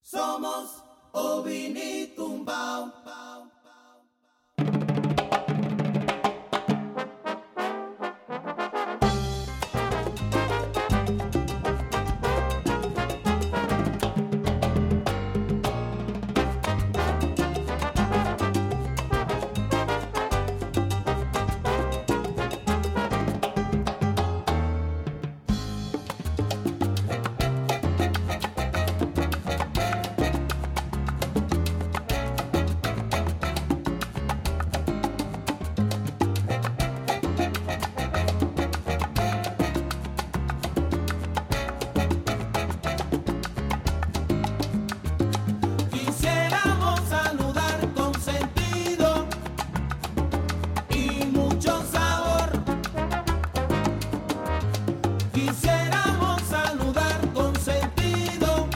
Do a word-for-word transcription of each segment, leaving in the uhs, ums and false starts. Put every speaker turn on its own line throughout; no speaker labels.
Somos Ovini Tumbao. Quisiéramos saludar con sentido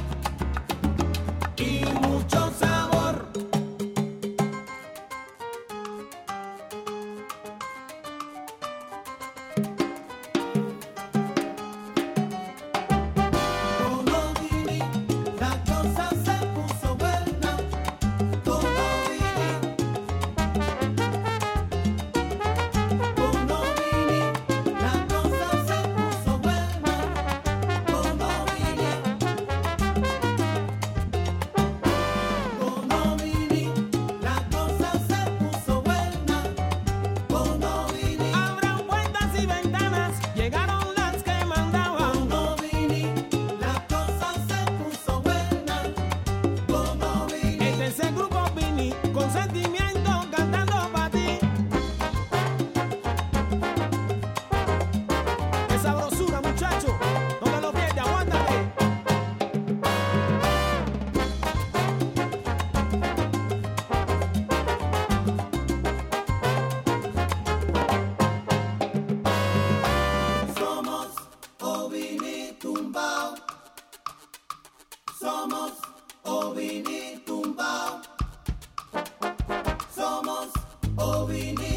y mucho sabor. Con Ovini la cosa se puso buena. Con Ovini, con Ovini la cosa se puso buena. Con Ovini, con Ovini la cosa se puso buena. Con Ovini
Abran puertas y ventanas, llegaron las que mandaban.
Con Ovini la cosa se puso buena. Con Ovini
Este es el grupo Vini, con sentimiento cantando para ti. Qué sabrosura, muchacho, no te lo pierdas, aguántate.
somos Ovini Tumbao. Somos Ovini Tumbao. Somos Ovini